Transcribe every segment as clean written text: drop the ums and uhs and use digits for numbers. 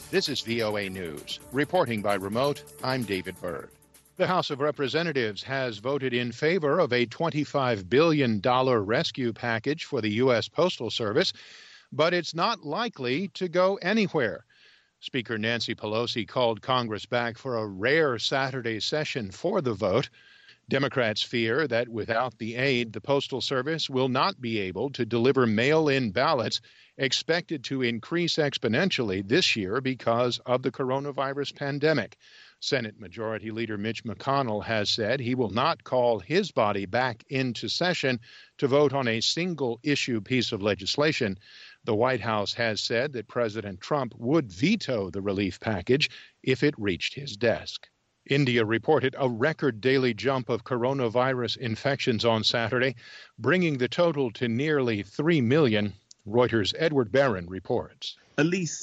This is VOA News. Reporting by remote, I'm David Byrd. The House of Representatives has voted in favor of a $25 billion rescue package for the U.S. Postal Service, but it's not likely to go anywhere. Speaker Nancy Pelosi called Congress back for a rare Saturday session for the vote. Democrats fear that without the aid, the Postal Service will not be able to deliver mail-in ballots expected to increase exponentially this year because of the coronavirus pandemic. Senate Majority Leader Mitch McConnell has said he will not call his body back into session to vote on a single-issue piece of legislation. The White House has said that President Trump would veto the relief package if it reached his desk. India reported a record daily jump of coronavirus infections on Saturday, bringing the total to nearly 3 million. Reuters' Edward Barron reports. At least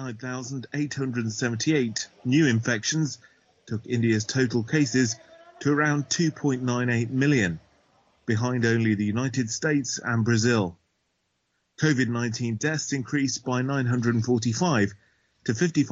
69,878 new infections took India's total cases to around 2.98 million, behind only the United States and Brazil. COVID-19 deaths increased by 945 to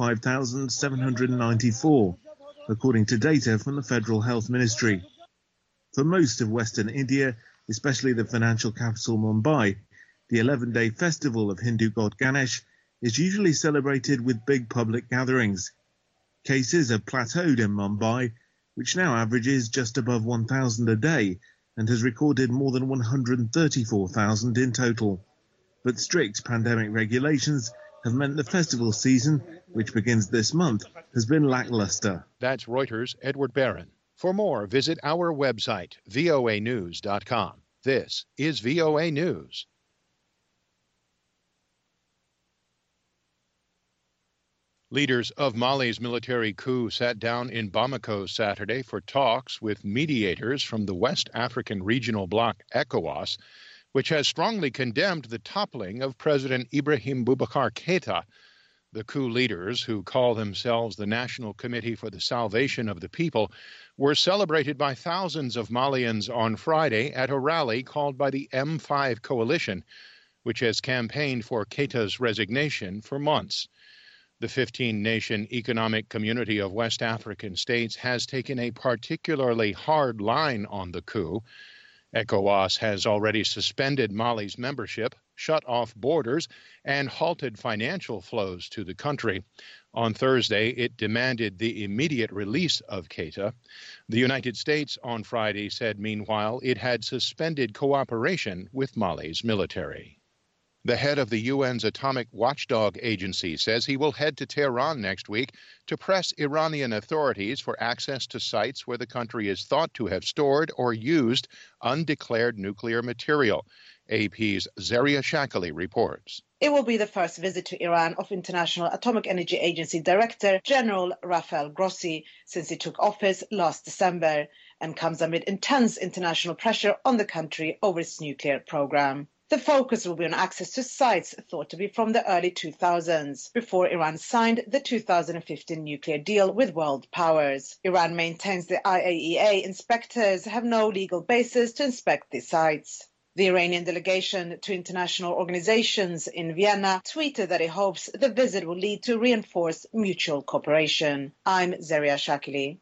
55,794, according to data from the Federal Health Ministry. For most of Western India, especially the financial capital Mumbai, the 11-day festival of Hindu god Ganesh is usually celebrated with big public gatherings. Cases have plateaued in Mumbai, which now averages just above 1,000 a day and has recorded more than 134,000 in total. But strict pandemic regulations have meant the festival season, which begins this month, has been lackluster. That's Reuters' Edward Barron. For more, visit our website, voanews.com. This is VOA News. Leaders of Mali's military coup sat down in Bamako Saturday for talks with mediators from the West African regional bloc ECOWAS, which has strongly condemned the toppling of President Ibrahim Boubacar Keïta. The coup leaders, who call themselves the National Committee for the Salvation of the People, were celebrated by thousands of Malians on Friday at a rally called by the M5 Coalition, which has campaigned for Keïta's resignation for months. The 15-nation economic community of West African states has taken a particularly hard line on the coup. ECOWAS has already suspended Mali's membership, shut off borders, and halted financial flows to the country. On Thursday, it demanded the immediate release of Keïta. The United States on Friday said, meanwhile, it had suspended cooperation with Mali's military. The head of the UN's atomic watchdog agency says he will head to Tehran next week to press Iranian authorities for access to sites where the country is thought to have stored or used undeclared nuclear material. AP's Zaria Shakali reports. It will be the first visit to Iran of International Atomic Energy Agency Director General Rafael Grossi since he took office last December, and comes amid intense international pressure on the country over its nuclear program. The focus will be on access to sites thought to be from the early 2000s, before Iran signed the 2015 nuclear deal with world powers. Iran maintains the IAEA inspectors have no legal basis to inspect these sites. The Iranian delegation to international organizations in Vienna tweeted that it hopes the visit will lead to reinforced mutual cooperation. I'm Zaria Shakili.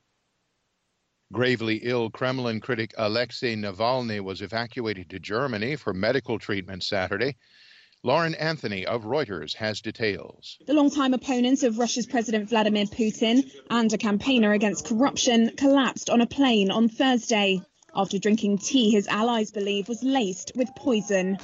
Gravely ill Kremlin critic Alexei Navalny was evacuated to Germany for medical treatment Saturday. Lauren Anthony of Reuters has details. The longtime opponent of Russia's President Vladimir Putin and a campaigner against corruption collapsed on a plane on Thursday after drinking tea his allies believe was laced with poison.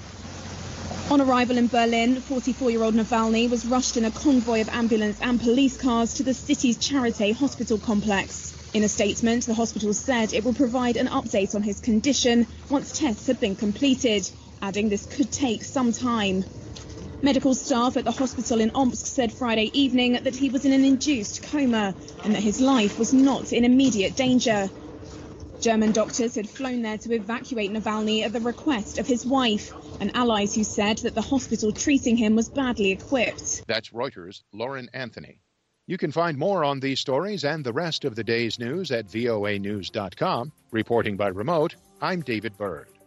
On arrival in Berlin, 44-year-old Navalny was rushed in a convoy of ambulance and police cars to the city's Charité hospital complex. In a statement, the hospital said it will provide an update on his condition once tests had been completed, adding this could take some time. Medical staff at the hospital in Omsk said Friday evening that he was in an induced coma and that his life was not in immediate danger. German doctors had flown there to evacuate Navalny at the request of his wife and allies who said that the hospital treating him was badly equipped. That's Reuters' Lauren Anthony. You can find more on these stories and the rest of the day's news at voanews.com. Reporting by remote, I'm David Byrd.